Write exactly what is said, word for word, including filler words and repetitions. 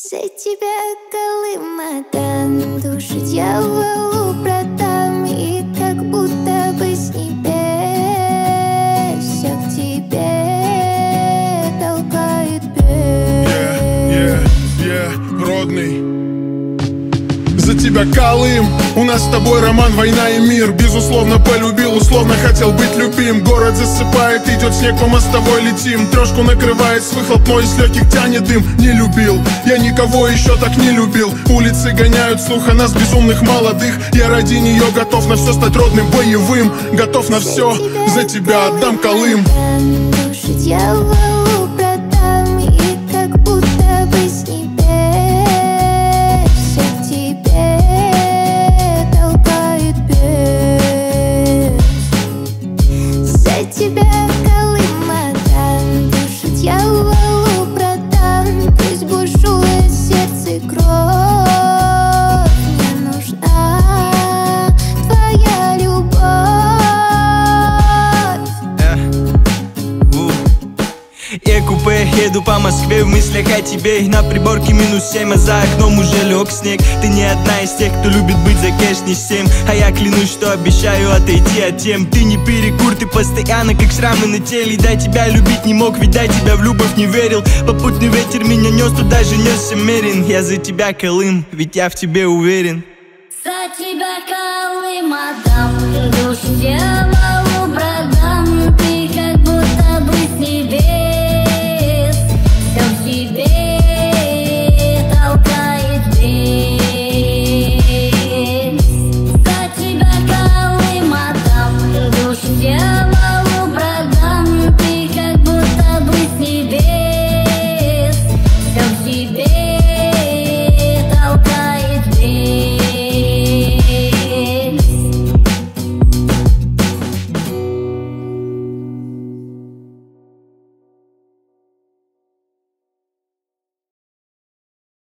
За тебя Колым отдам, душу дьяволу продам, и как будто бы с небес все к тебе толкает бес. Yeah, yeah, yeah, родный. За тебя, Колым, у нас с тобой роман, война и мир. Безусловно, полюбил, условно хотел быть любим. Город засыпает, идет снег, по мостовой летим. Трешку накрывает с выхлопной, с легких тянет дым. Не любил, я никого еще так не любил. Улицы гоняют слух о нас, безумных молодых. Я ради нее готов на все стать родным, боевым. Готов на все, за тебя отдам, Колым. Душу дьяволу продам, и как будто бы с небес все к тебе толкает бес. За тебя, Колым, отдам, душу дьяволу продам. Пусть бушует сердце кровь, мне нужна твоя любовь. Я купе, еду по Москве в мыслях о тебе. На приборке минус семь, а за окном уже лег снег. Ты не одна из тех, кто любит быть за кэш не семь. А я клянусь, что обещаю отойти от тем. Ты не перекур, ты постоянно как шрамы на теле. Да, тебя любить не мог, ведь да, тебя в любовь не верил. Попутный ветер меня нес, туда же несся мерен. Я за тебя, Колым, ведь я в тебе уверен. За тебя, Колым, отдам душу.